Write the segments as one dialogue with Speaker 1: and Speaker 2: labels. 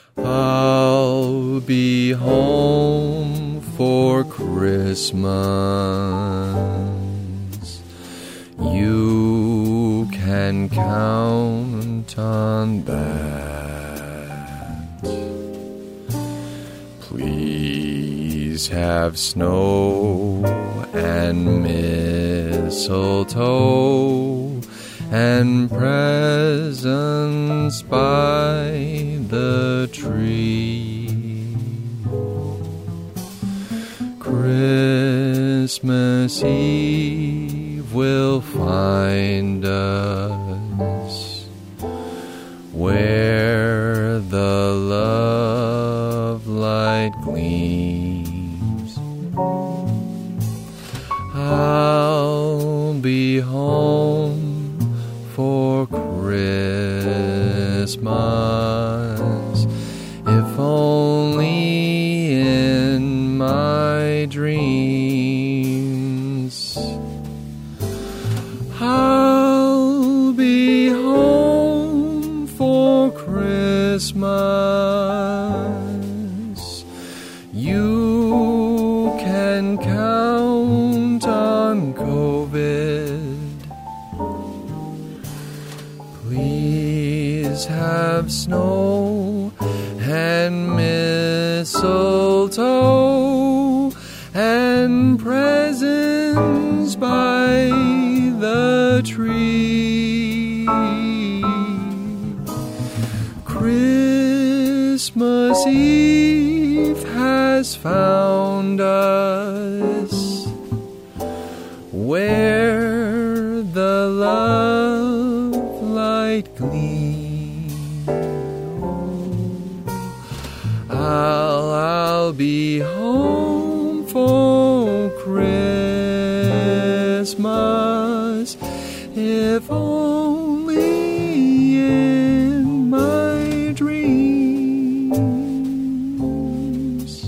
Speaker 1: I'll be home for Christmas. You can count on that. Please have snow and mistletoe and presents by the tree. Christmas Eve will find us where the love light gleams. I'll be home for Christmas, if only in my dreams. I'll be home for Christmas. You can count on COVID. Please have snow and mistletoe and presents by the tree. Christmas Eve has found us where the love light gleams. I'll be home for Christmas, if only in my dreams.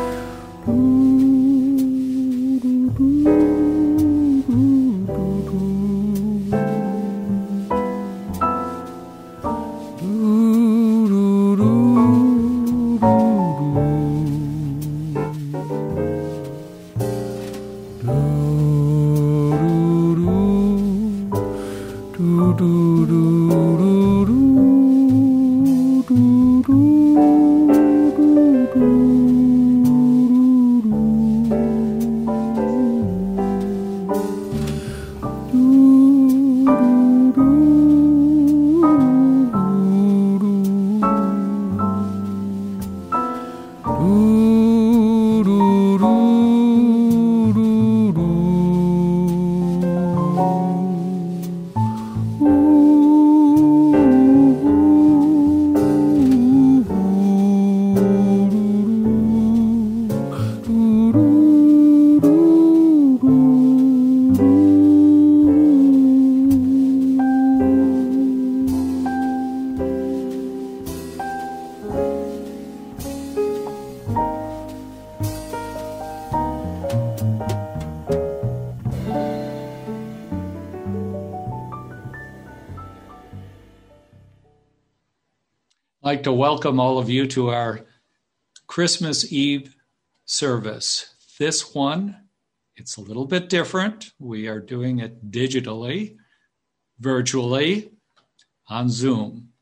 Speaker 2: I'd like to welcome all of you to our Christmas Eve service. This one, it's a little bit different. We are doing it digitally, virtually, on Zoom.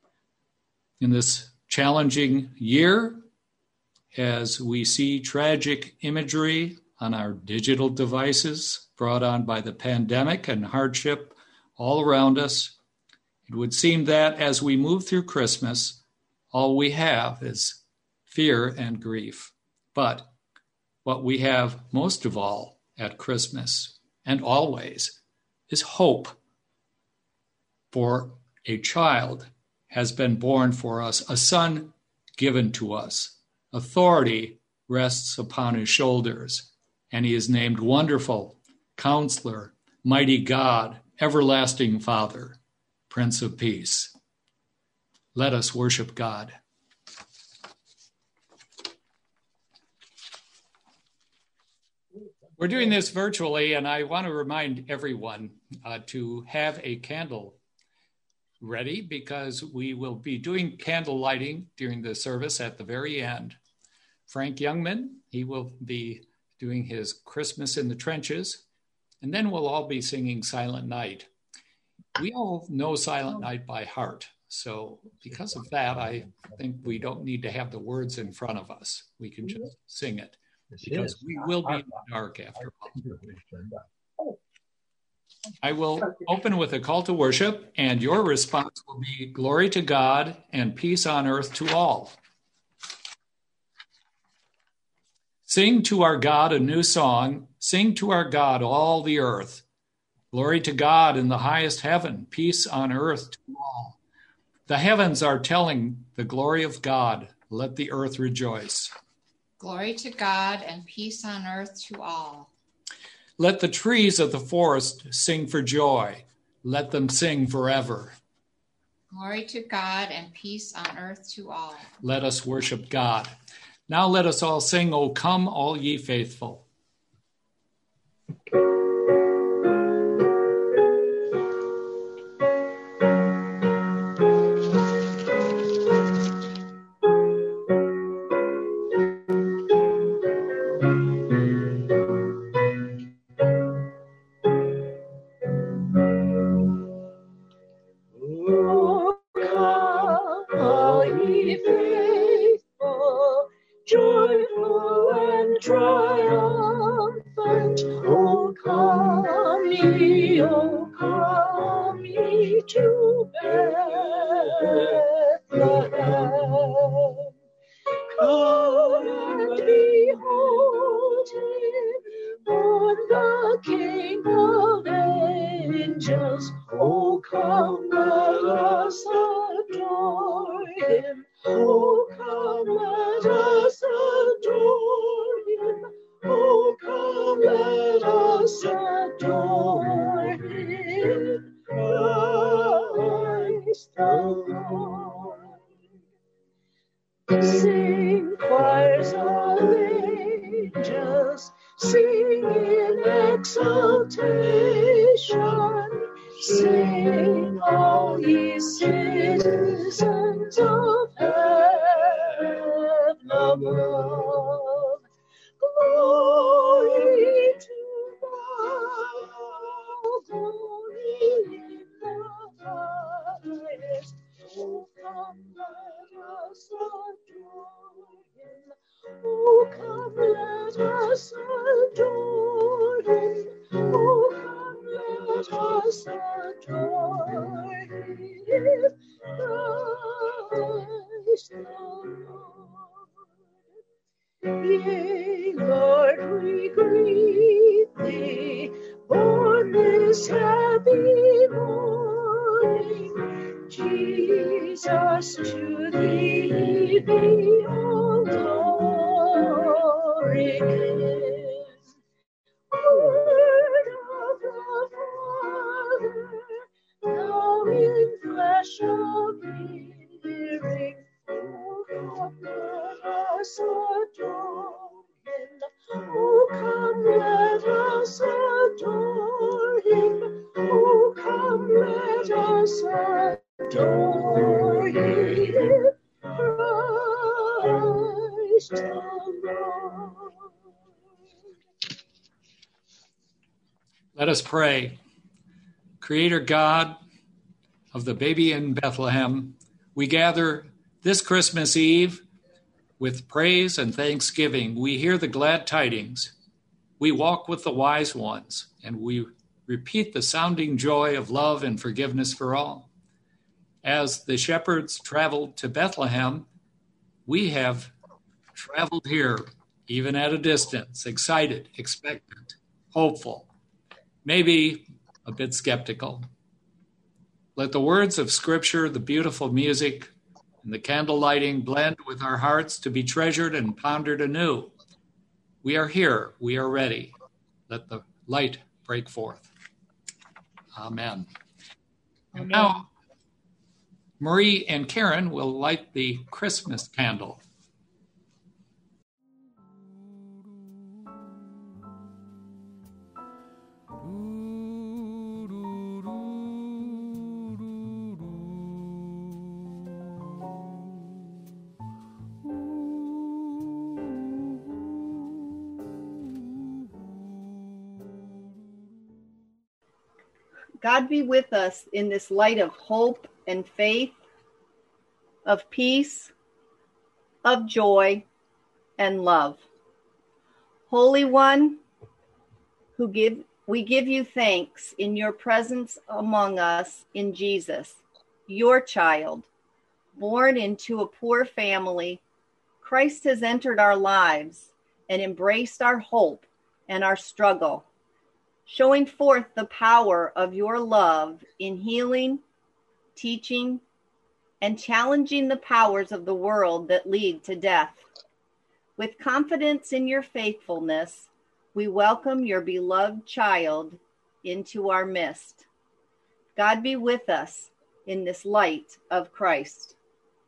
Speaker 2: In this challenging year, as we see tragic imagery on our digital devices brought on by the pandemic and hardship all around us, it would seem that as we move through Christmas, all we have is fear and grief. But what we have most of all at Christmas and always is hope. For a child has been born for us, a son given to us. Authority rests upon his shoulders, and he is named Wonderful, Counselor, Mighty God, Everlasting Father, Prince of Peace. Let us worship God. We're doing this virtually, and I want to remind everyone to have a candle ready because we will be doing candle lighting during the service at the very end. Frank Youngman, he will be doing his Christmas in the Trenches, and then we'll all be singing Silent Night. We all know Silent Night by heart, so because of that, I think we don't need to have the words in front of us. We can just sing it, because we will be in the dark after all. I will open with a call to worship, and your response will be glory to God and peace on earth to all. Sing to our God a new song. Sing to our God all the earth. Glory to God in the highest heaven, peace on earth to all. The heavens are telling the glory of God. Let the earth rejoice.
Speaker 3: Glory to God and peace on earth to all.
Speaker 2: Let the trees of the forest sing for joy. Let them sing forever.
Speaker 3: Glory to God and peace on earth to all.
Speaker 2: Let us worship God. Now let us all sing, O come, all ye faithful.
Speaker 4: Sing choirs of angels, sing in exaltation, sing all ye citizens of heaven above. Glory to God, glory in the highest. Oh, come, let us adore him. Oh, come, let us adore him. Oh, come, let us adore him. Christ the Lord. Yea, Lord, we greet thee, born this happy morning. Jesus, to thee be all glory given. Word of the Father, thou in flesh appearing, oh, come, let us adore him. Oh, come, let us adore him. Oh, come, let us adore him, Christ the Lord.
Speaker 2: Let us pray. Creator God of the baby in Bethlehem, we gather this Christmas Eve with praise and thanksgiving. We hear the glad tidings. We walk with the wise ones, and we repeat the sounding joy of love and forgiveness for all. As the shepherds traveled to Bethlehem, we have traveled here, even at a distance, excited, expectant, hopeful, maybe a bit skeptical. Let the words of Scripture, the beautiful music, and the candle lighting blend with our hearts to be treasured and pondered anew. We are here. We are ready. Let the light break forth. Amen. And now, Marie and Karen will light the Christmas candle.
Speaker 5: God be with us in this light of hope and faith, of peace, of joy, and love. Holy One, we give you thanks in your presence among us in Jesus, your child, born into a poor family. Christ has entered our lives and embraced our hope and our struggle, showing forth the power of your love in healing, teaching, and challenging the powers of the world that lead to death. With confidence in your faithfulness, we welcome your beloved child into our midst. God be with us in this light of Christ.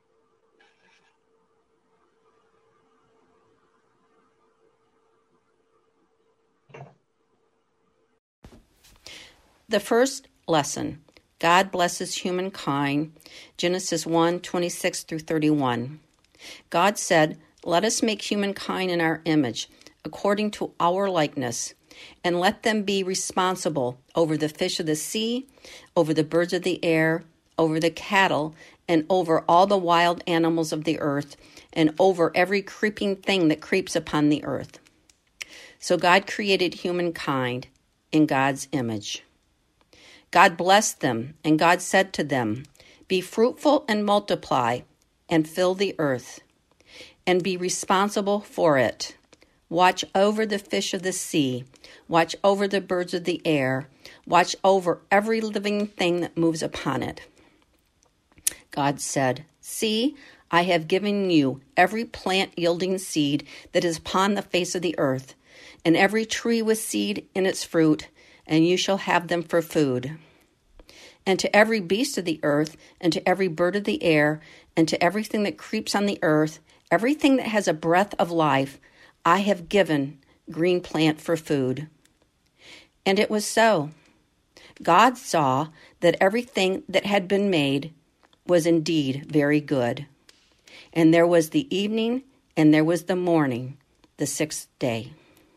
Speaker 6: The first lesson, God blesses humankind, Genesis 1:26 through 31. God said, "Let us make humankind in our image, according to our likeness, and let them be responsible over the fish of the sea, over the birds of the air, over the cattle, and over all the wild animals of the earth, and over every creeping thing that creeps upon the earth." So God created humankind in God's image. God blessed them, and God said to them, "Be fruitful and multiply, and fill the earth, and be responsible for it. Watch over the fish of the sea, watch over the birds of the air, watch over every living thing that moves upon it." God said, "See, I have given you every plant yielding seed that is upon the face of the earth, and every tree with seed in its fruit, and you shall have them for food. And to every beast of the earth, and to every bird of the air, and to everything that creeps on the earth, everything that has a breath of life, I have given green plant for food." And it was so. God saw that everything that had been made was indeed very good. And there was the evening, and there was the morning, the sixth day.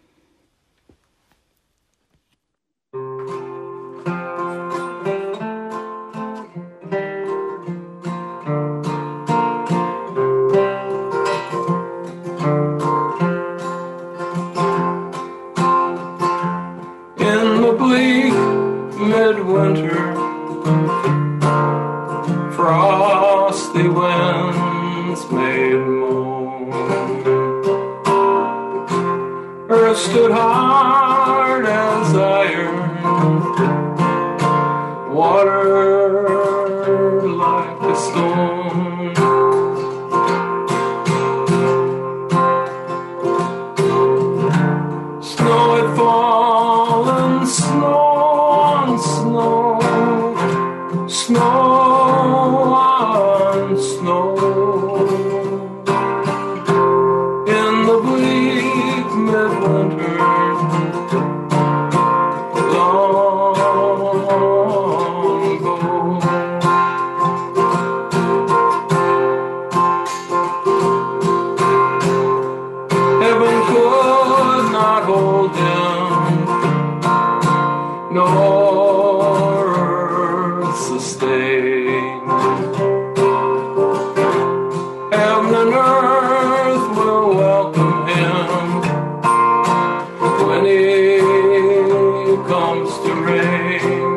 Speaker 1: Midwinter, frosty winds made moan. Earth stood hard as iron, water like a stone. Snow had fallen, snow on snow. In the bleak midwinter, long ago. Heaven could not hold him, nor sustain. Heaven and earth will welcome him when he comes to reign.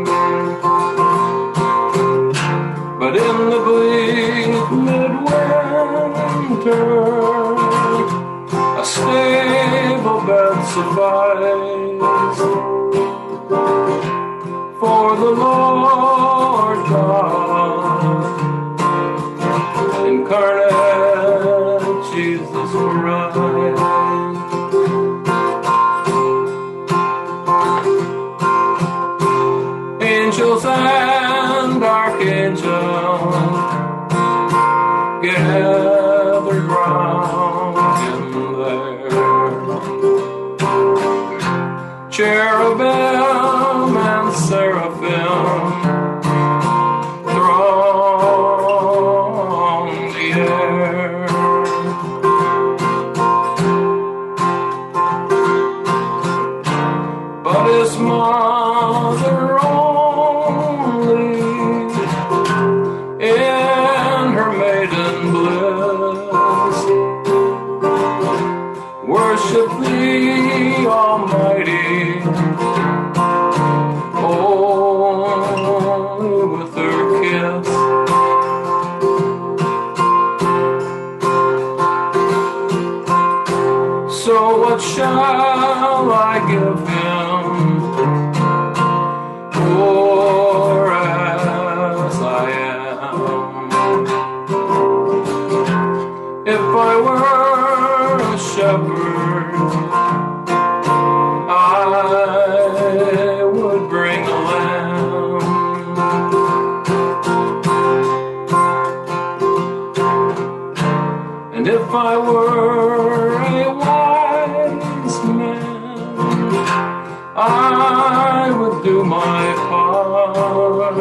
Speaker 1: But in the bleak midwinter, a stable bed suffices for the Lord God, incarnate Jesus Christ. Angels and archangels gathered round him there. So what shall I give him for as I am? If I were a shepherd, I would bring a lamb. And if I were a wise man, I would do my part.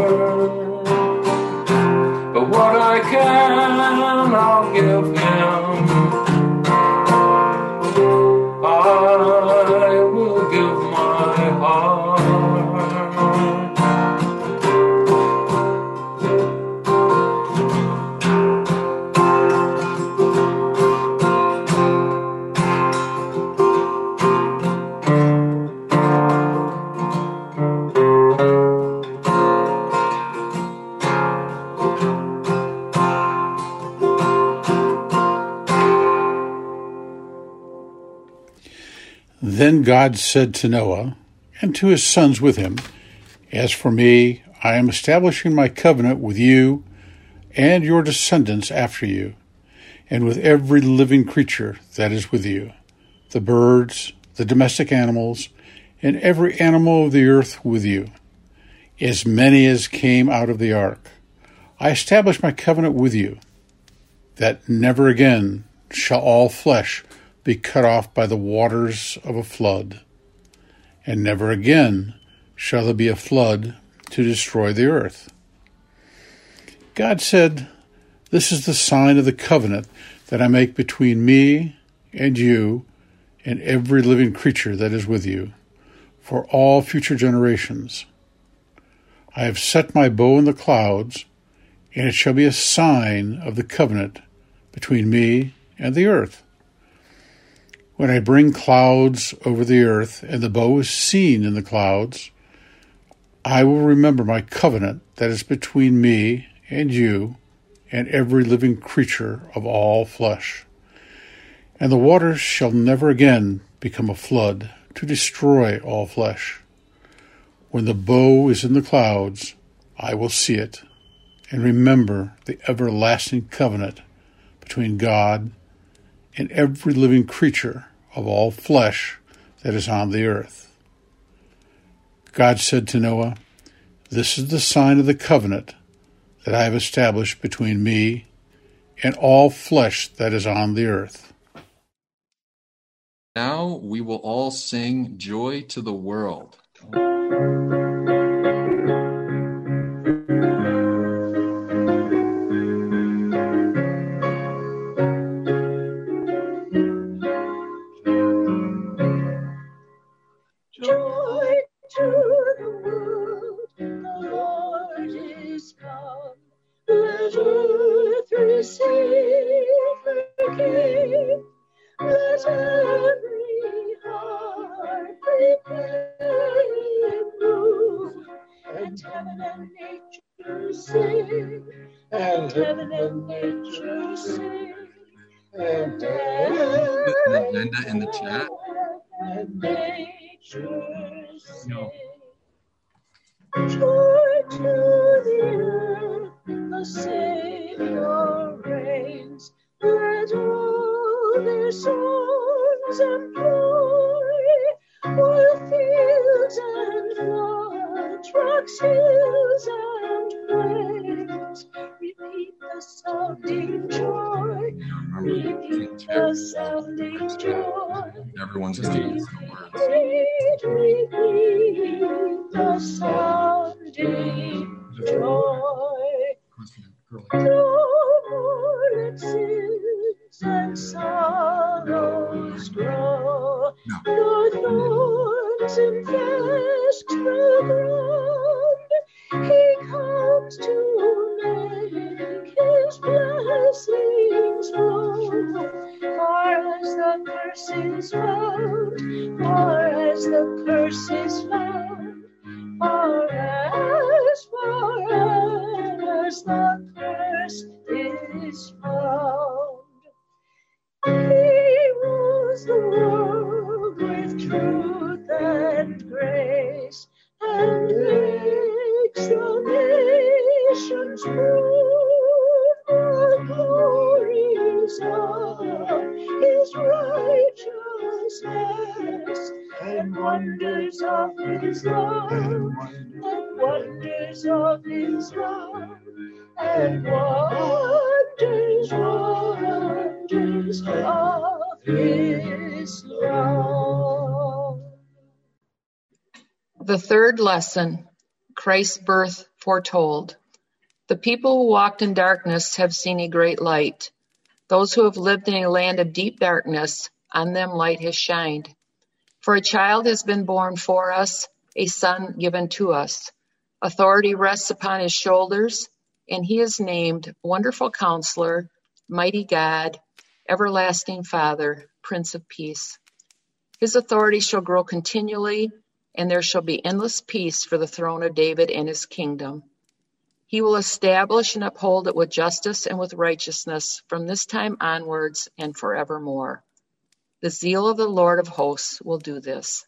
Speaker 1: But what I can, I'll give him. I will give my heart.
Speaker 7: Then God said to Noah and to his sons with him, As for me, I am establishing my covenant with you and your descendants after you, and with every living creature that is with you, the birds, the domestic animals, and every animal of the earth with you, as many as came out of the ark. I establish my covenant with you, that never again shall all flesh be cut off by the waters of a flood, and never again shall there be a flood to destroy the earth. God said, This is the sign of the covenant that I make between me and you and every living creature that is with you, for all future generations. I have set my bow in the clouds, and it shall be a sign of the covenant between me and the earth. When I bring clouds over the earth, and the bow is seen in the clouds, I will remember my covenant that is between me and you and every living creature of all flesh. And the waters shall never again become a flood to destroy all flesh. When the bow is in the clouds, I will see it and remember the everlasting covenant between God and every living creature of all flesh that is on the earth. God said to Noah, This is the sign of the covenant that I have established between me and all flesh that is on the earth.
Speaker 8: Now we will all sing Joy to the World. Linda in the chat. No.
Speaker 4: Joy to the earth, the Savior reigns. Let all their songs employ, while fields and floods, rocks, hills and plains, repeat the sounding joy. Repeat the sounding joy.
Speaker 8: Everyone's singing the words.
Speaker 4: Repeat the sounding joy. No more let sins and sorrows grow, nor thorns infest the ground. He comes to make his blessings flow. Far as the curse is found, far as the curse is found, far as the curse is found. He rules the world and makes the nations prove the glories of his righteousness and wonders of his love, and wonders of his love, and wonders of his love.
Speaker 9: The third lesson, Christ's birth foretold. The people who walked in darkness have seen a great light. Those who have lived in a land of deep darkness, on them light has shined. For a child has been born for us, a son given to us. Authority rests upon his shoulders, and he is named Wonderful Counselor, Mighty God, Everlasting Father, Prince of Peace. His authority shall grow continually, and there shall be endless peace for the throne of David and his kingdom. He will establish and uphold it with justice and with righteousness from this time onwards and forevermore. The zeal of the Lord of hosts will do this.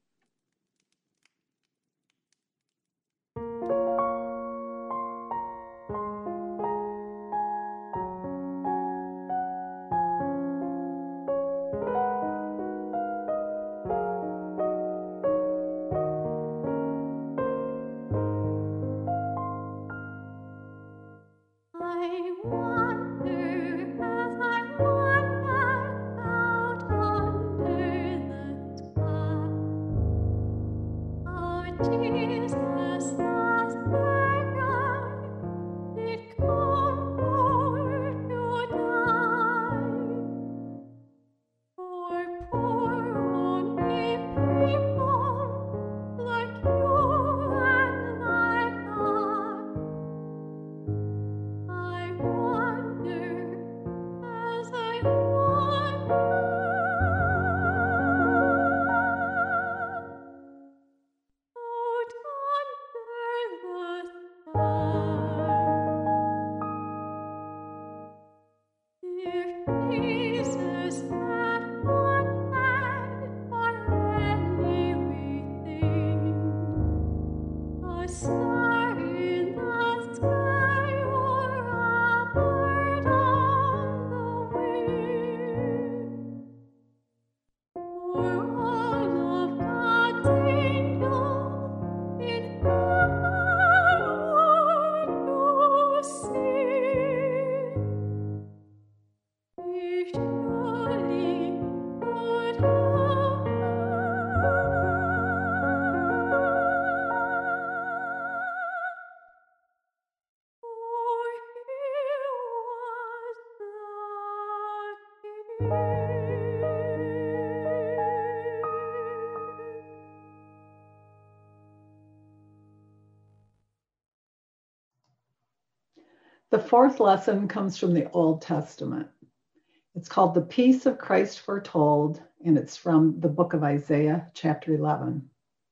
Speaker 10: The fourth lesson comes from the Old Testament. It's called The Peace of Christ Foretold, and it's from the book of Isaiah, chapter 11.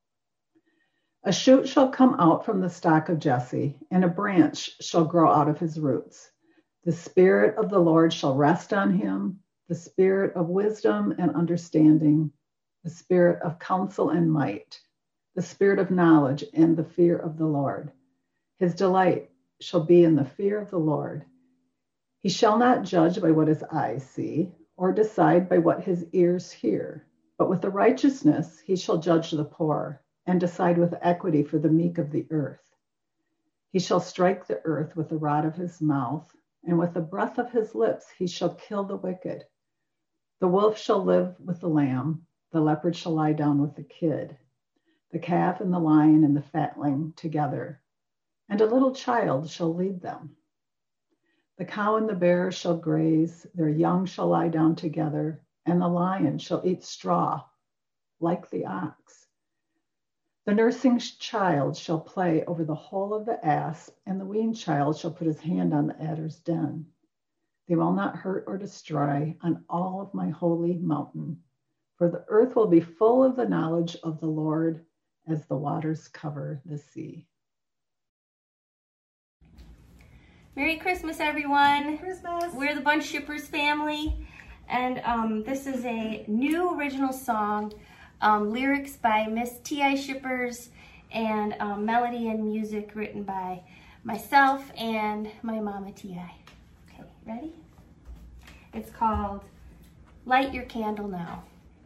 Speaker 10: A shoot shall come out from the stock of Jesse, and a branch shall grow out of his roots. The Spirit of the Lord shall rest on him, the Spirit of wisdom and understanding, the Spirit of counsel and might, the Spirit of knowledge and the fear of the Lord. His delight shall be in the fear of the Lord. He shall not judge by what his eyes see, or decide by what his ears hear, but with the righteousness he shall judge the poor, and decide with equity for the meek of the earth. He shall strike the earth with the rod of his mouth, and with the breath of his lips he shall kill the wicked. The wolf shall live with the lamb, the leopard shall lie down with the kid, the calf and the lion and the fatling together, and a little child shall lead them. The cow and the bear shall graze, their young shall lie down together, and the lion shall eat straw like the ox. The nursing child shall play over the hole of the asp, and the weaned child shall put his hand on the adder's den. They will not hurt or destroy on all of my holy mountain, for the earth will be full of the knowledge of the Lord as the waters cover the sea.
Speaker 11: Merry Christmas, everyone.
Speaker 5: Merry Christmas.
Speaker 11: We're the Bunch Shippers family, and this is a new original song, lyrics by Miss T.I. Shippers, and melody and music written by myself and my mama T.I. Okay, ready? It's called Light Your Candle Now.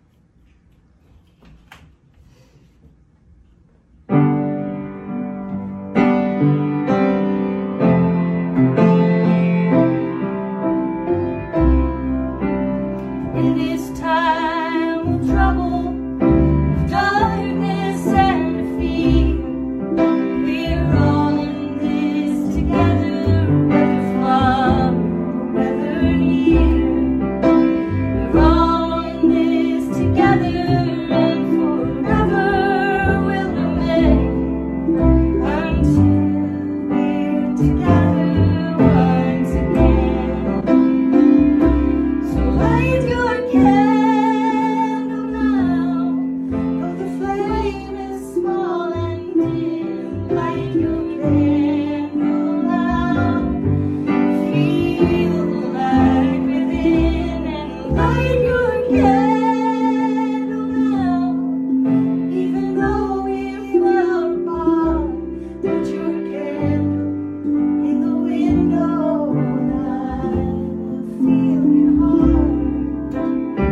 Speaker 11: In this time of trouble, of darkness and fear, we're all in this together, whether far or whether near. We're all in this together, and forever will remain until we're together once again. So light your candle now, though the flame is small and dim. Light your candle now, feel the light within, and light your candle now. Even though we're far apart, put your candle in the window, and I will feel your heart.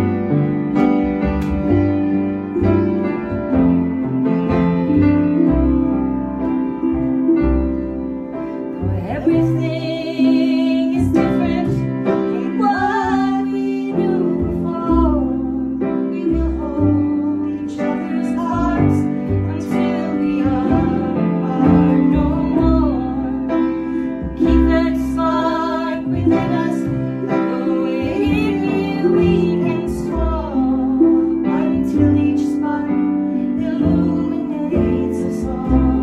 Speaker 11: Though everything is different from what we knew before, we will hold each other's hearts until we are apart no more. Keep that spark within us, the way we can soar, until each spark illuminates us all.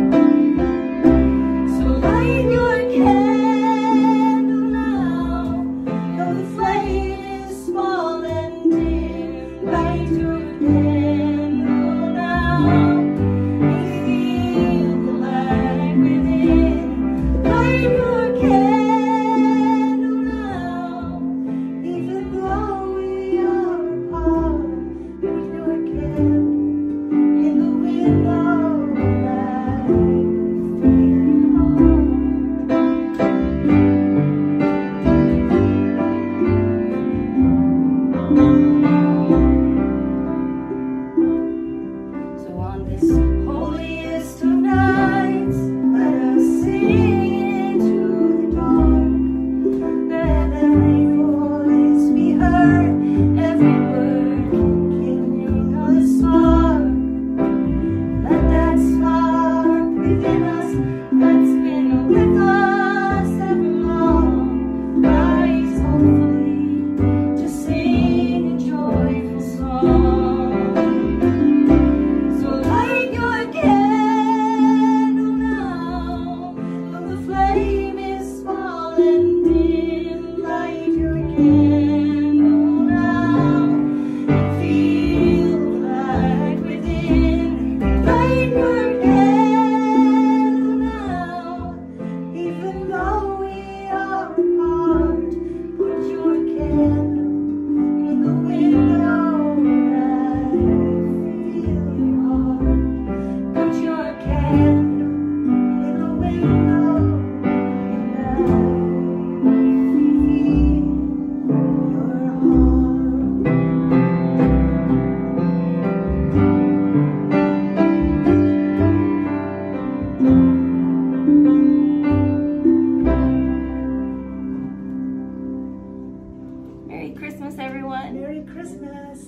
Speaker 11: So light your candle now, though the flame is small and dim. Light your candle now, and feel the light within. Light your candle now, even though we are apart. Put your candle in the window, and I will feel your heart. So on this holiest of nights, let us sing into the dark. Let every voice be heard, every word kindling a spark. Let that spark within us that's been with us ever long rise hopefully to sing a joyful song. So light your candle now, though the flame is small and dim. Light your candle now, and feel the light within. Light your candle now, even though we are apart. Put your candle in the window, and I feel your heart. Put your candle in the window, and I feel your heart. Merry Christmas, everyone.
Speaker 12: Merry Christmas.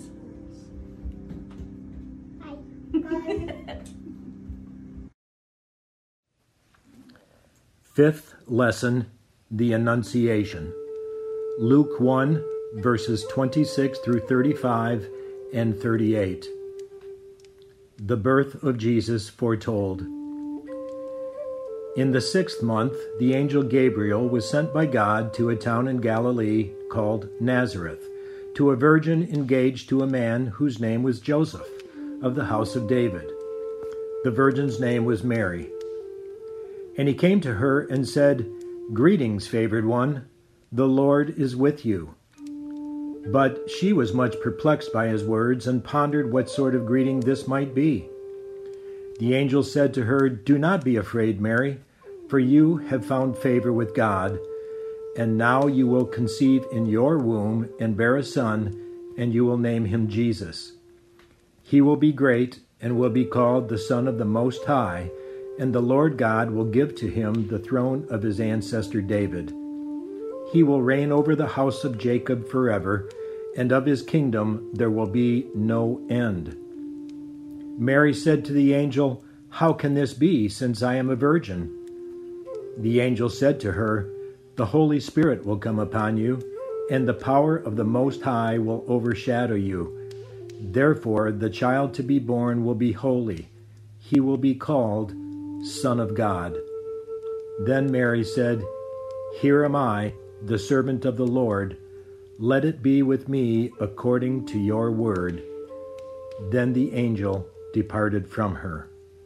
Speaker 13: Fifth lesson, the Annunciation. Luke 1, verses 26 through 35 and 38. The birth of Jesus foretold. In the 6th month, the angel Gabriel was sent by God to a town in Galilee called Nazareth, to a virgin engaged to a man whose name was Joseph, of the house of David. The virgin's name was Mary. And he came to her and said, "Greetings, favored one, the Lord is with you." But she was much perplexed by his words and pondered what sort of greeting this might be. The angel said to her, "Do not be afraid, Mary, for you have found favor with God. And now you will conceive in your womb and bear a son, and you will name him Jesus. He will be great and will be called the Son of the Most High, and the Lord God will give to him the throne of his ancestor David. He will reign over the house of Jacob forever, and of his kingdom there will be no end." Mary said to the angel, "How can this be, since I am a virgin?" The angel said to her, "The Holy Spirit will come upon you, and the power of the Most High will overshadow you. Therefore, the child to be born will be holy. He will be called Son of God." Then Mary said, "Here am I, the servant of the Lord. Let it be with me according to your word." Then the angel departed from her.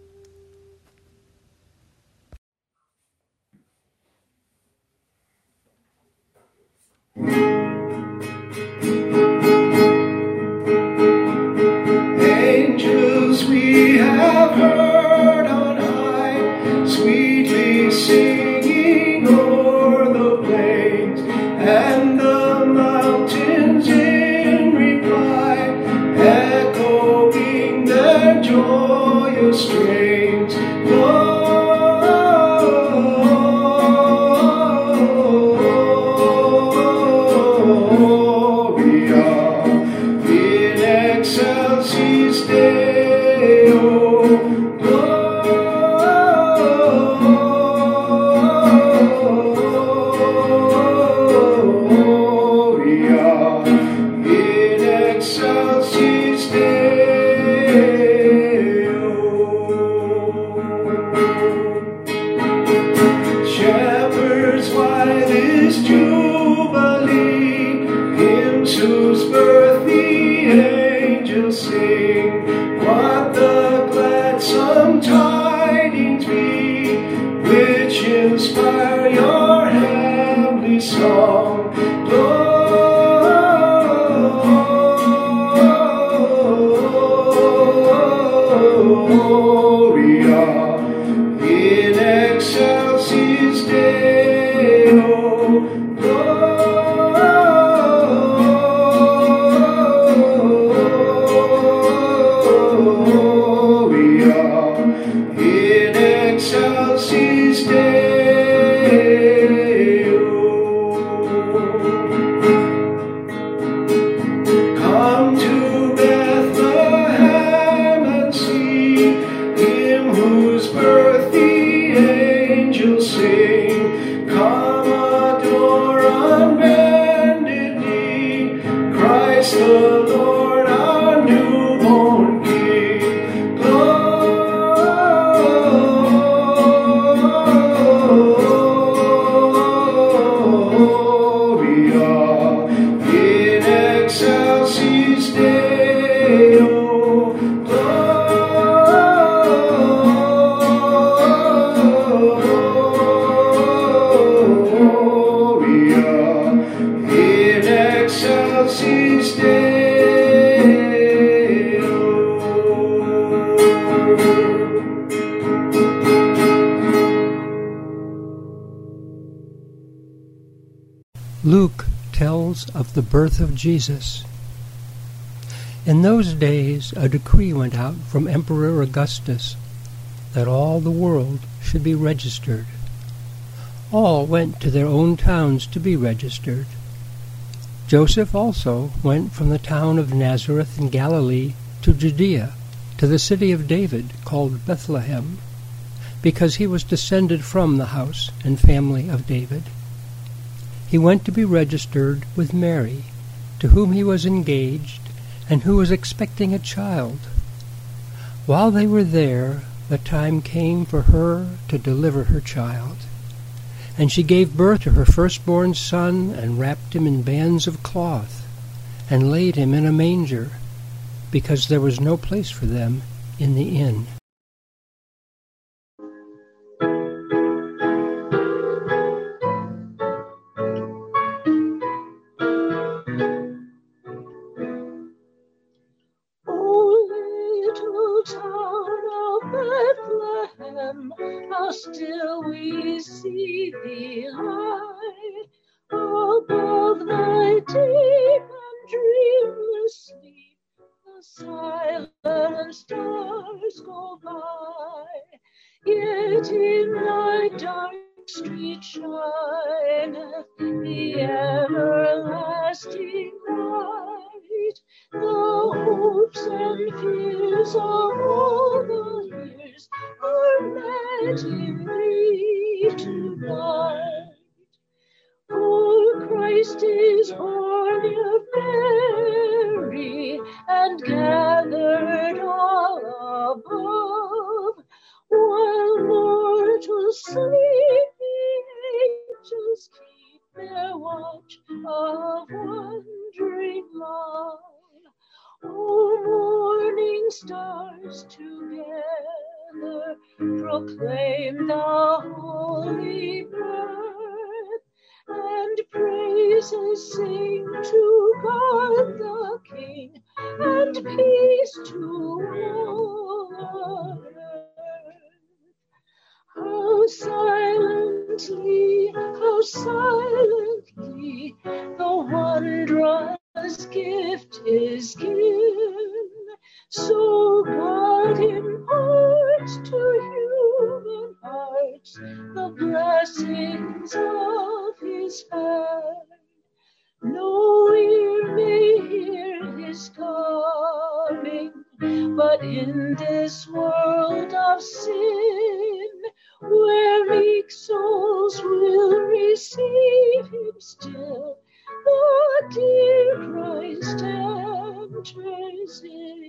Speaker 1: Angels we have heard on high, sweetly singing o'er the plains, and the mountains in reply, echoing their joyous strains. Shepherds, why this jubilee? Hymns whose birth the angels sing. What the gladsome tidings be, which inspire your heavenly song? Gloria in excelsis Deo. Gloria in excelsis Deo. Come to Bethlehem and see him whose birth the angels sing. Come adore on bended knee Christ the Lord, our newborn King. Gloria in excelsis Deo. Gloria in excelsis Deo.
Speaker 12: Luke tells of the birth of Jesus. In those days a decree went out from Emperor Augustus that all the world should be registered. All went to their own towns to be registered. Joseph also went from the town of Nazareth in Galilee to Judea, to the city of David called Bethlehem, because he was descended from the house and family of David. He went to be registered with Mary, to whom he was engaged, and who was expecting a child. While they were there, the time came for her to deliver her child. And she gave birth to her firstborn son, and wrapped him in bands of cloth, and laid him in a manger, because there was no place for them in the inn.
Speaker 4: O little town of Bethlehem, still we see thee lie above thy deep and dreamless sleep. The silent stars go by, yet in thy dark street shineth the everlasting light. The hopes and fears of all the years are met in thee tonight. For Christ is born of Mary and gathered all above, while mortals sleep, the angels keep their watch of wondering love. O morning stars together proclaim the holy birth, and praises sing to God the King, and peace to all on earth. How silently the wondrous gift is given, so God imparts to human hearts the blessings of his hand. No ear may hear his coming, but in this world of sin, where meek souls will receive him still, the dear Christ enters in.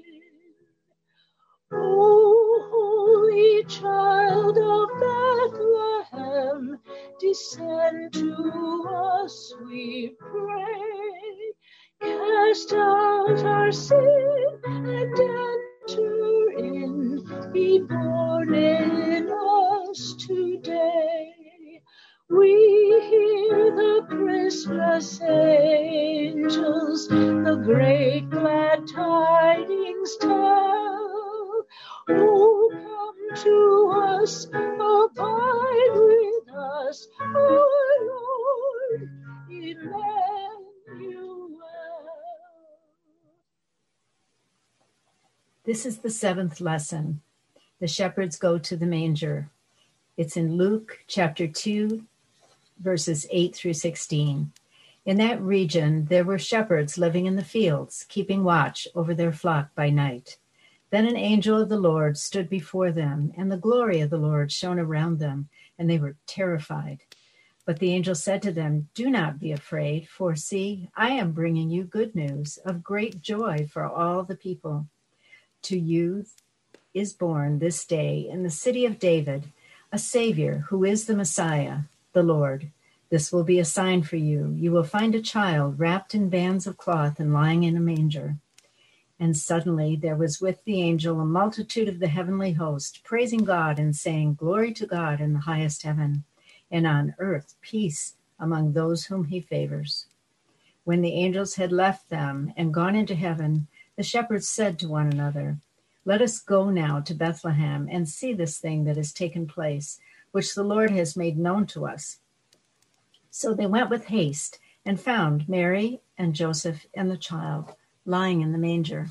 Speaker 4: O holy child of Bethlehem, descend to us, we pray. Cast out our sin and enter in. Be born in us today. We hear the Christmas angels the great glad tidings tell. Oh, come to us, abide with us, our Lord Emmanuel.
Speaker 14: This is the 7th lesson. The shepherds go to the manger. It's in Luke chapter 2, verses 8 through 16. In that region, there were shepherds living in the fields, keeping watch over their flock by night. Then an angel of the Lord stood before them, and the glory of the Lord shone around them, and they were terrified. But the angel said to them, "Do not be afraid, for see, I am bringing you good news of great joy for all the people. To you is born this day in the city of David a Savior who is the Messiah, the Lord. This will be a sign for you. You will find a child wrapped in bands of cloth and lying in a manger." And suddenly there was with the angel a multitude of the heavenly host, praising God and saying, "Glory to God in the highest heaven, and on earth peace among those whom he favors." When the angels had left them and gone into heaven, the shepherds said to one another, "Let us go now to Bethlehem and see this thing that has taken place, which the Lord has made known to us." So they went with haste and found Mary and Joseph and the child lying in the manger.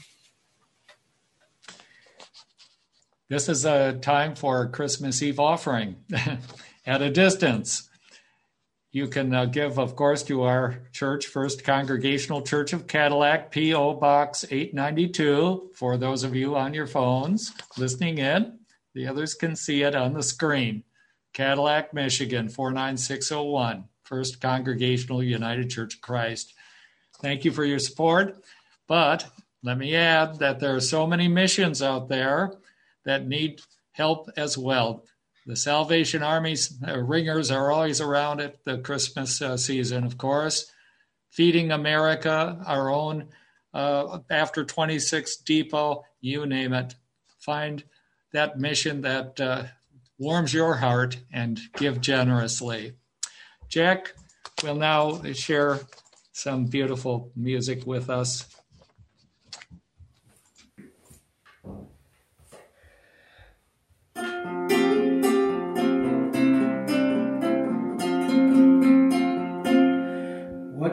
Speaker 2: This is a time for Christmas Eve offering at a distance. You can give, of course, to our church, First Congregational Church of Cadillac, P.O. Box 892, for those of you on your phones listening in. The others can see it on the screen. Cadillac, Michigan, 49601, First Congregational United Church of Christ. Thank you for your support. But let me add that there are so many missions out there that need help as well. The Salvation Army's ringers are always around at the Christmas season, of course. Feeding America, our own After 26 Depot, you name it. Find that mission that warms your heart and give generously. Jack will now share some beautiful music with us.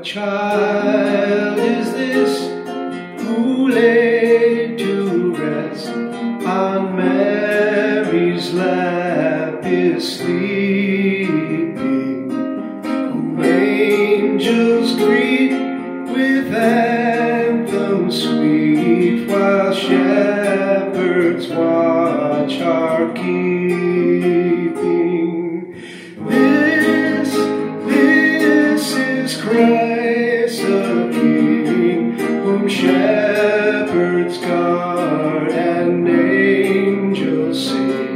Speaker 15: What child is this who laid to rest on Mary's lap is sleeping, whom angels greet with anthems sweet, while shepherds watch our keeping? This is Christ the King, whom shepherds guard and angels sing.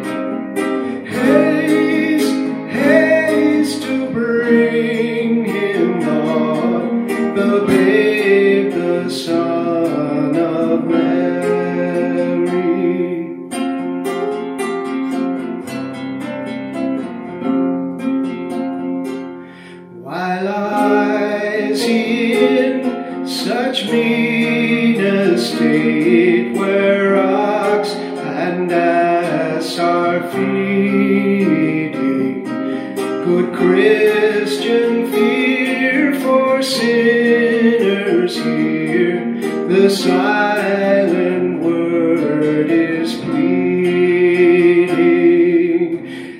Speaker 15: Haste, haste to bring him on, the babe, the Son of Mary. Why lies he in such mean estate, where ox and ass are feeding? Good Christian, fear for sinners here, the silent word is pleading.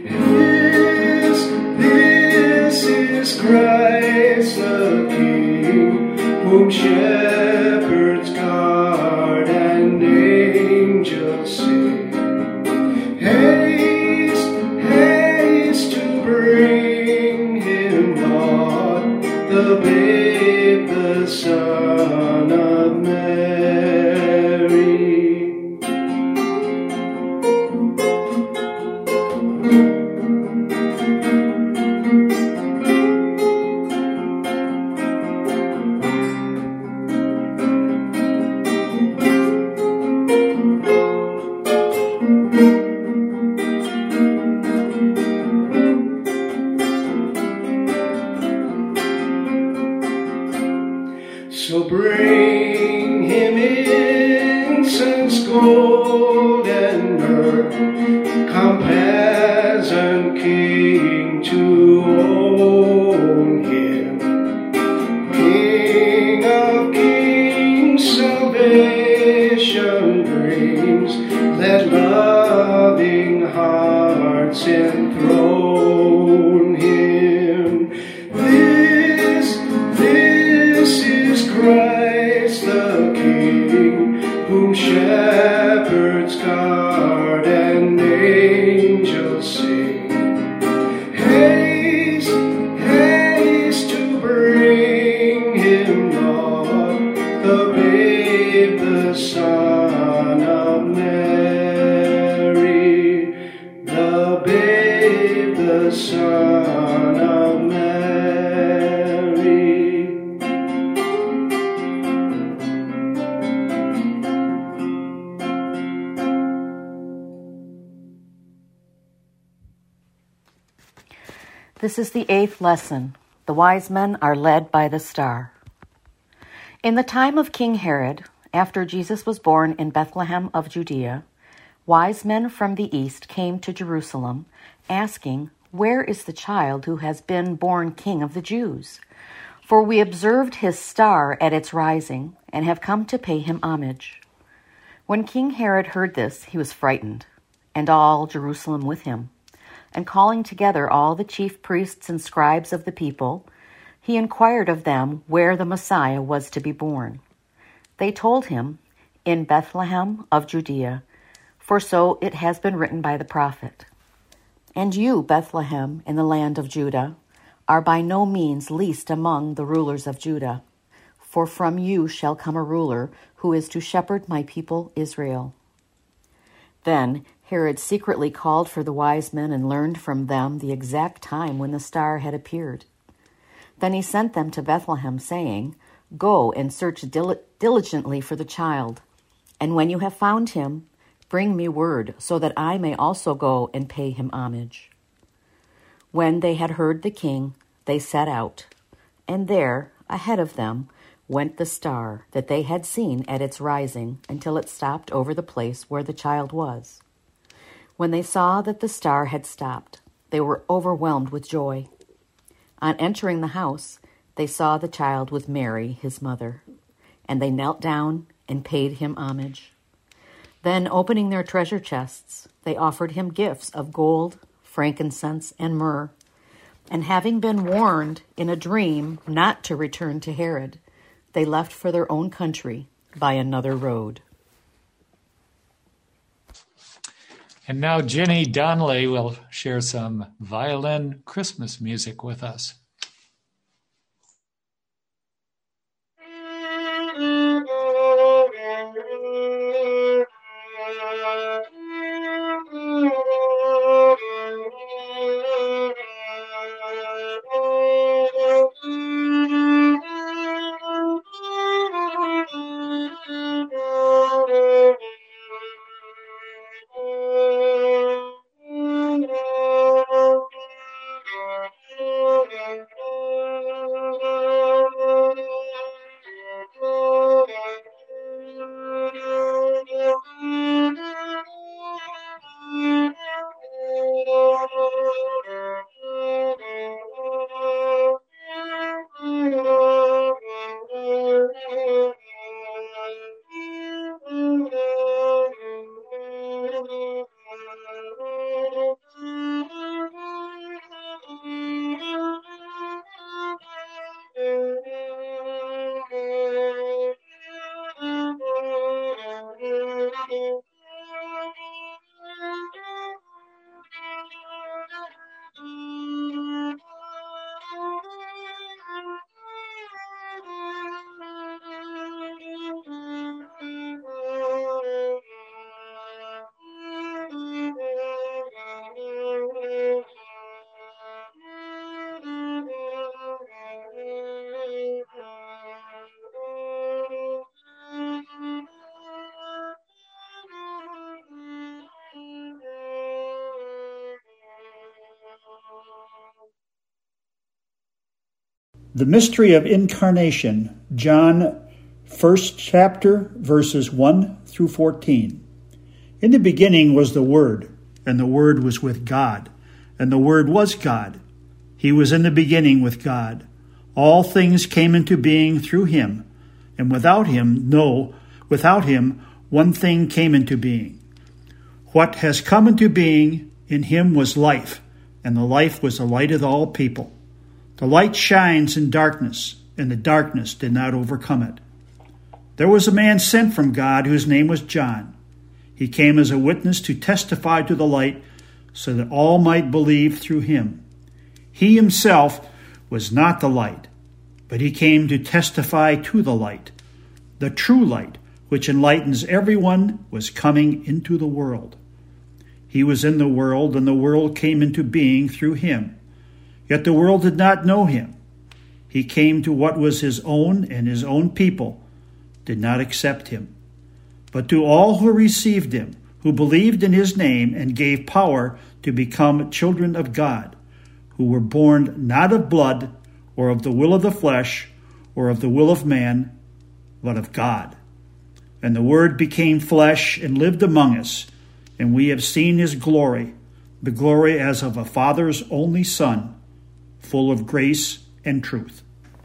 Speaker 15: This is Christ the King, whom shepherds guard and angels sing. Haste, haste to bring him on, the babe, the Son of Mary. So bring him incense, gold, and myrrh. Come, peasant king, to own him. King of kings, salvation brings. Let loving hearts enthrone him. This is Christ the King, whom shepherds guard and angels sing. Haste, haste to bring him on, the babe, the Son of Mary, the babe, the Son of Mary.
Speaker 16: This is the 8th lesson. The wise men are led by the star. In the time of King Herod, after Jesus was born in Bethlehem of Judea, wise men from the east came to Jerusalem, asking, "Where is the child who has been born King of the Jews? For we observed his star at its rising and have come to pay him homage." When King Herod heard this, he was frightened, and all Jerusalem with him. And calling together all the chief priests and scribes of the people, he inquired of them where the Messiah was to be born. They told him, "In Bethlehem of Judea, for so it has been written by the prophet. And you, Bethlehem, in the land of Judah, are by no means least among the rulers of Judah, for from you shall come a ruler who is to shepherd my people Israel." Then Herod secretly called for the wise men and learned from them the exact time when the star had appeared. Then he sent them to Bethlehem, saying, "Go and search diligently for the child, and when you have found him, bring me word, so that I may also go and pay him homage." When they had heard the king, they set out, and there, ahead of them, went the star that they had seen at its rising until it stopped over the place where the child was. When they saw that the star had stopped, they were overwhelmed with joy. On entering the house, they saw the child with Mary, his mother, and they knelt down and paid him homage. Then, opening their treasure chests, they offered him gifts of gold, frankincense, and myrrh. And having been warned in a dream not to return to Herod, they left for their own country by another road.
Speaker 2: And now Jenny Donnelly will share some violin Christmas music with us.
Speaker 17: The Mystery of Incarnation, John, 1st chapter, verses 1 through 14. In the beginning was the Word, and the Word was with God, and the Word was God. He was in the beginning with God. All things came into being through him, and without him one thing came into being. What has come into being, in him was life, and the life was the light of all people. The light shines in darkness, and the darkness did not overcome it. There was a man sent from God whose name was John. He came as a witness to testify to the light, so that all might believe through him. He himself was not the light, but he came to testify to the light. The true light, which enlightens everyone, was coming into the world. He was in the world, and the world came into being through him. Yet the world did not know him. He came to what was his own, and his own people did not accept him. But to all who received him, who believed in his name and gave power to become children of God, who were born not of blood, or of the will of the flesh, or of the will of man, but of God. And the Word became flesh and lived among us, and we have seen his glory, the glory as of a Father's only Son, full of grace and truth.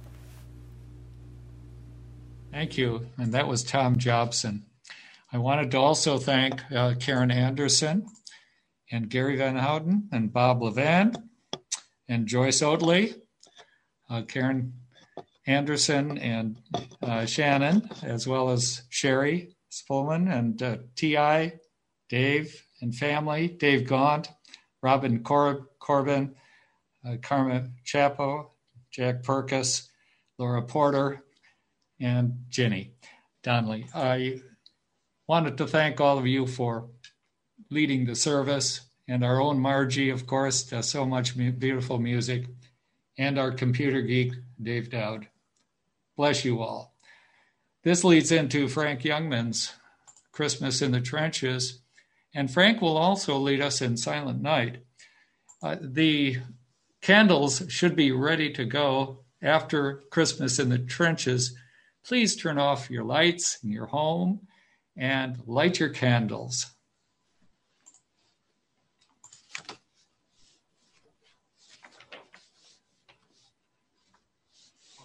Speaker 2: Thank you. And that was Tom Jobson. I wanted to also thank Karen Anderson and Gary Van Houten and Bob Levan and Joyce Oatley, Karen Anderson and Shannon, as well as Sherry Spulman and T.I., Dave and family, Dave Gaunt, Robin Corbin, Carmen Chapo, Jack Perkis, Laura Porter, and Jenny Donnelly. I wanted to thank all of you for leading the service, and our own Margie, of course, does so much beautiful music, and our computer geek, Dave Dowd. Bless you all. This leads into Frank Youngman's Christmas in the Trenches, and Frank will also lead us in Silent Night. The candles should be ready to go after Christmas in the Trenches. Please turn off your lights in your home and light your candles.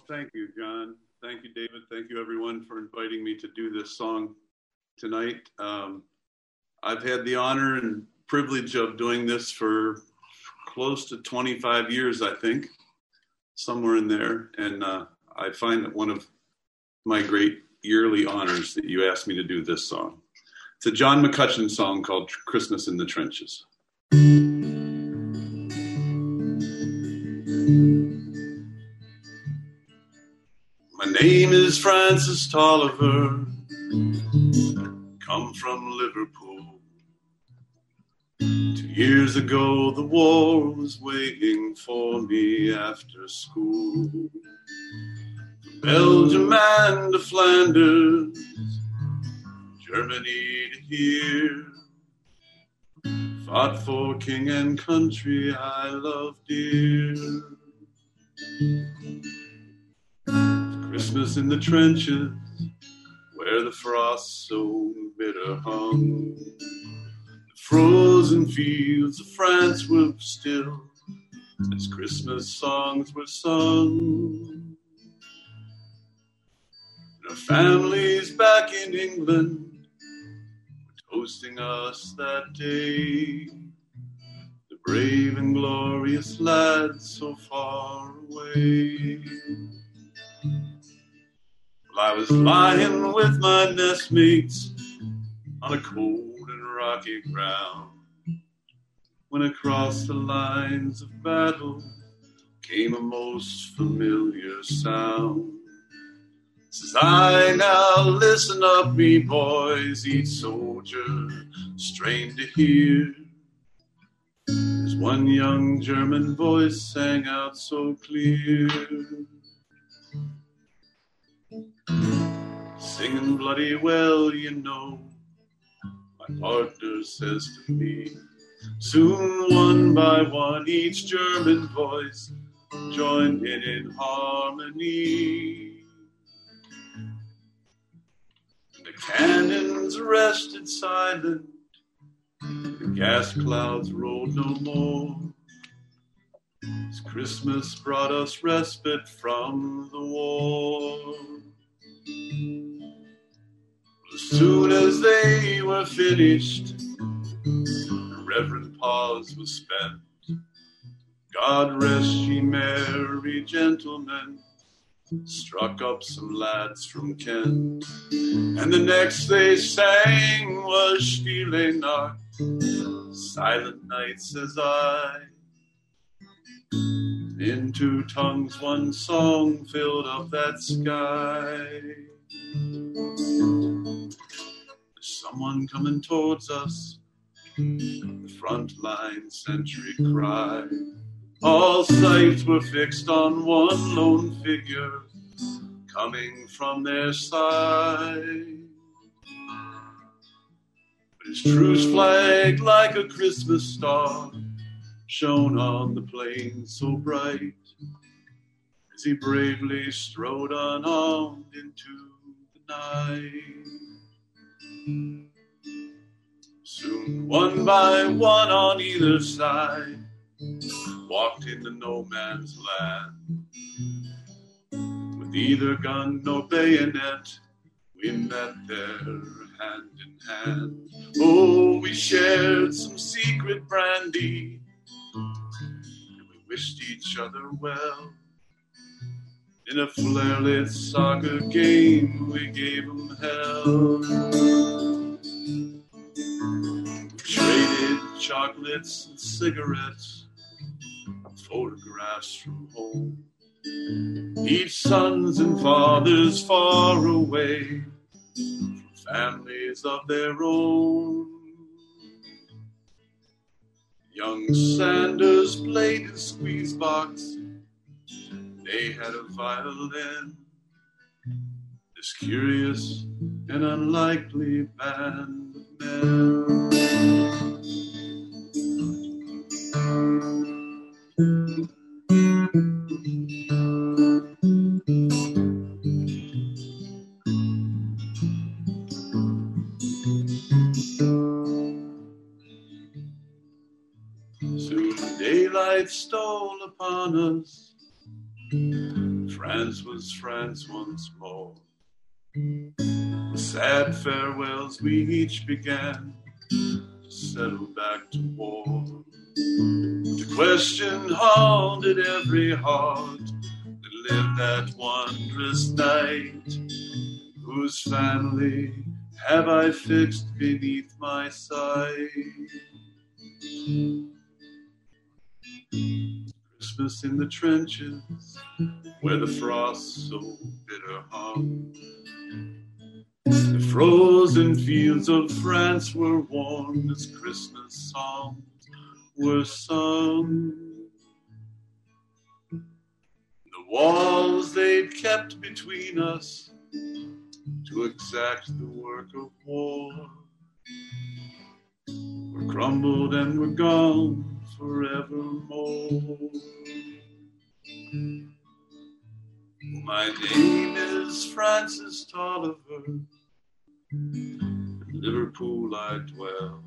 Speaker 18: Thank you, John. Thank you, David. Thank you, everyone, for inviting me to do this song tonight. I've had the honor and privilege of doing this for close to 25 years, I think, somewhere in there. And I find it one of my great yearly honors that you asked me to do this song. It's a John McCutcheon song called Christmas in the Trenches. My name is Francis Tolliver, come from Liverpool. 2 years ago the war was waiting for me after school. From Belgium and to Flanders, Germany to here, fought for king and country I love dear. Christmas in the trenches, where the frost so bitter hung. The frozen fields of France were still as Christmas songs were sung. And our families back in England were toasting us that day, the brave and glorious lads so far away. I was lying with my nestmates on a cold and rocky ground when across the lines of battle came a most familiar sound. Says I, now listen up, me boys, each soldier strained to hear, as one young German voice sang out so clear. Singing bloody well, you know, my partner says to me. Soon, one by one, each German voice joined in harmony. The cannons rested silent, the gas clouds rolled no more. As Christmas brought us respite from the war. As soon as they were finished, a reverent pause was spent. God rest ye merry gentlemen, struck up some lads from Kent. And the next they sang was Stille Nacht, Silent Night, says I. In two tongues one song filled up that sky. There's someone coming towards us, the front line sentry cried. All sights were fixed on one lone figure coming from their side. But his truce flag like a Christmas star shone on the plain so bright as he bravely strode unarmed into the night. Soon, one by one on either side, walked into no man's land. With either gun nor bayonet, we met there hand in hand. Oh, we shared some secret brandy, and we wished each other well. In a flare-lit soccer game, we gave them hell. We traded chocolates and cigarettes, photographs from home. Each sons and fathers far away from families of their own. Young Sanders played his squeeze box. They had a violin. This curious and unlikely band of men. Soon daylight stole upon us, France was France once more. With sad farewells we each began to settle back to war. The question haunted every heart that lived that wondrous night. Whose family have I fixed beneath my sight? Christmas in the trenches, where the frost so bitter hung. The frozen fields of France were warm as Christmas songs were sung. The walls they'd kept between us to exact the work of war were crumbled and were gone forevermore. My name is Francis Tolliver. In Liverpool I dwell.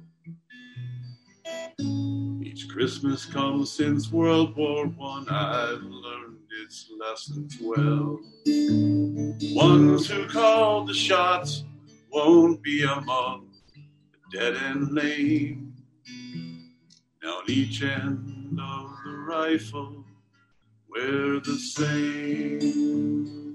Speaker 18: Each Christmas comes since World War I, I've learned its lessons well. Ones who called the shots won't be among the dead and lame. Down each end of the rifle, we're the same.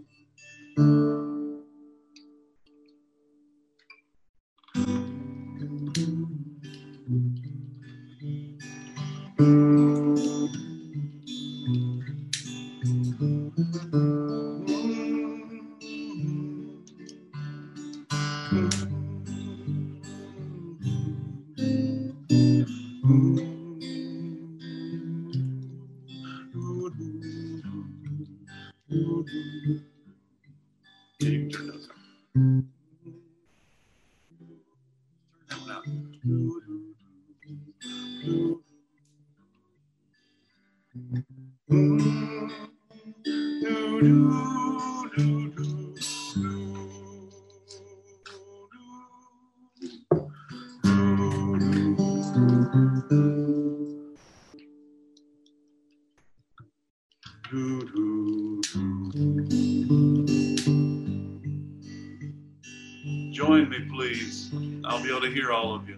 Speaker 18: Join me, please. I'll be able to hear all of you.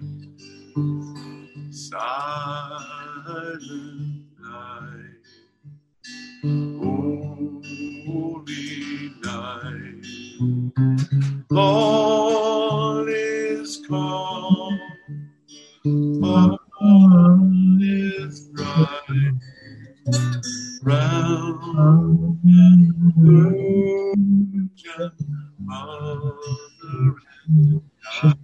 Speaker 18: Silent night, holy night, all is calm, all is bright, round and virgin mother and child.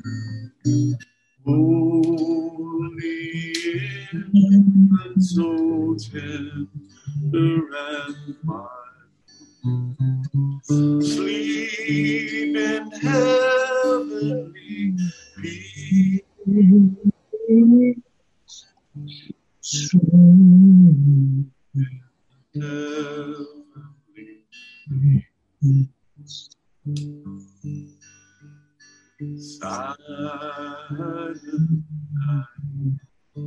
Speaker 18: Holy infant, so tender and mild, sleep in heavenly peace. Heavenly peace. Silent night,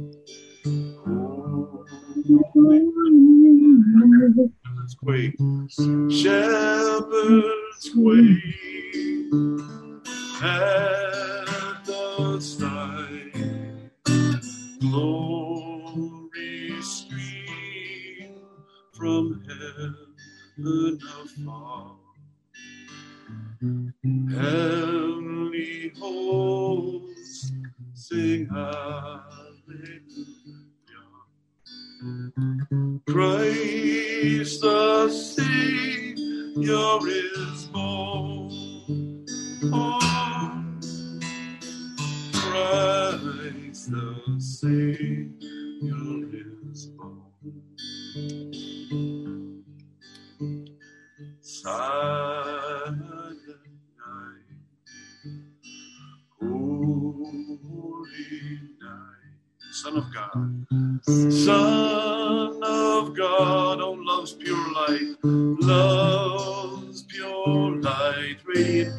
Speaker 18: shepherds quake, shepherds quake at the sight, glory stream from heaven afar. Heavenly hosts sing hallelujah. Christ the Savior is born. Christ the Savior is born. Silent night, holy night, Son of God, Son of God, oh love's pure light, love's pure light, radiant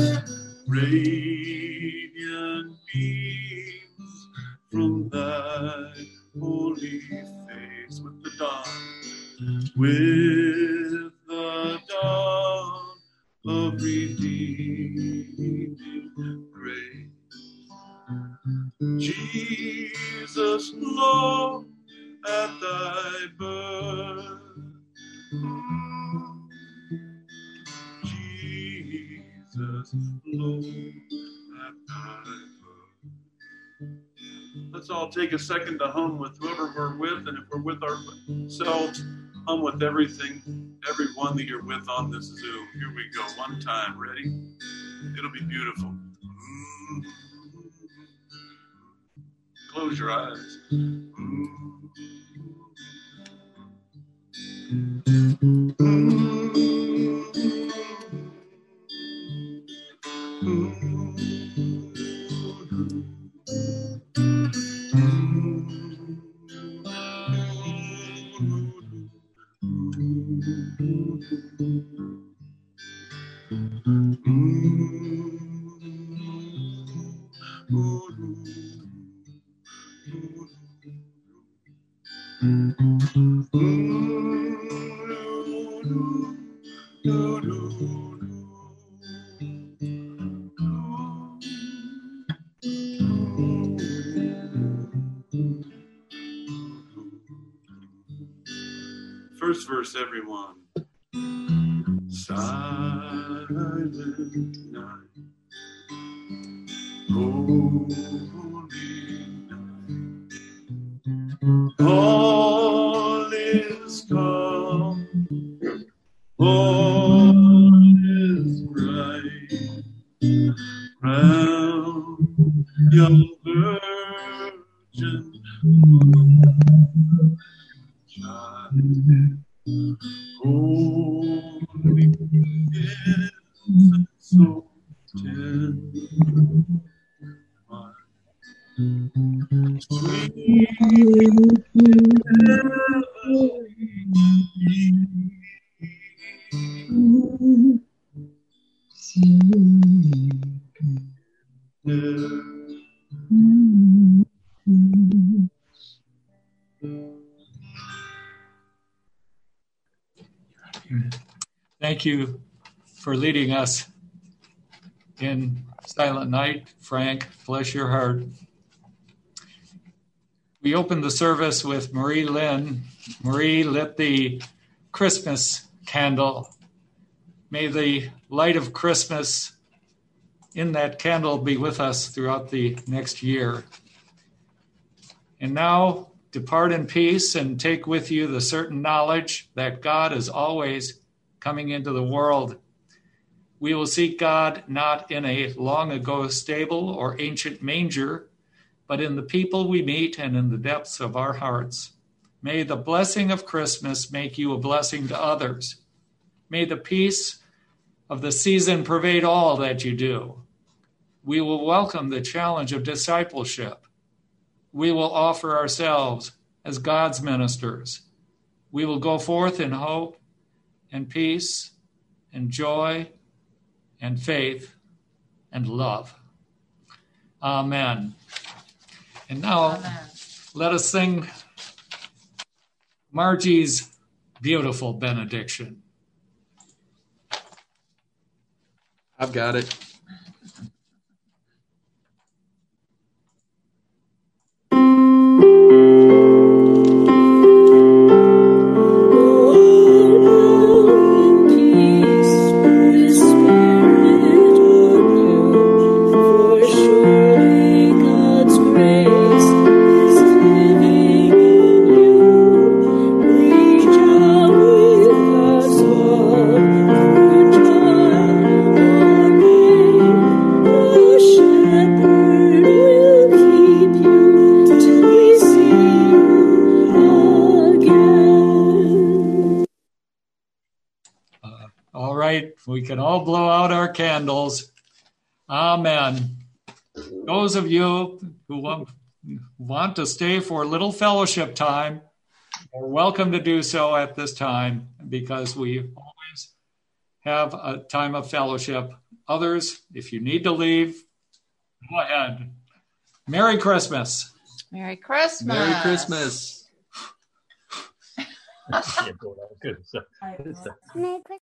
Speaker 18: beams from thy holy face with the dawn, with alone at night. Let's all take a second to hum with whoever we're with, and if we're with ourselves, hum with everyone that you're with on this Zoom. Here we go, one time, ready? It'll be beautiful. Close your eyes. First verse, everyone. Silent night, holy night, all is calm, all is bright, round young virgin child. Holy innocent soul, tender mind, sweet
Speaker 2: Thank you for leading us in Silent Night, Frank. Bless your heart. We opened the service with Marie Lynn. Marie lit the Christmas candle. May the light of Christmas in that candle be with us throughout the next year. And now depart in peace and take with you the certain knowledge that God is always coming into the world. We will seek God not in a long ago stable or ancient manger, but in the people we meet and in the depths of our hearts. May the blessing of Christmas make you a blessing to others. May the peace of the season pervade all that you do. We will welcome the challenge of discipleship. We will offer ourselves as God's ministers. We will go forth in hope and peace and joy and faith and love. Amen. And now, let us sing Margie's beautiful benediction.
Speaker 8: I've got it.
Speaker 2: We can all blow out our candles. Amen. Those of you who want to stay for a little fellowship time are welcome to do so at this time, because we always have a time of fellowship. Others, if you need to leave, go ahead. Merry Christmas.
Speaker 3: Merry Christmas.
Speaker 8: Merry Christmas.
Speaker 19: Merry Christmas.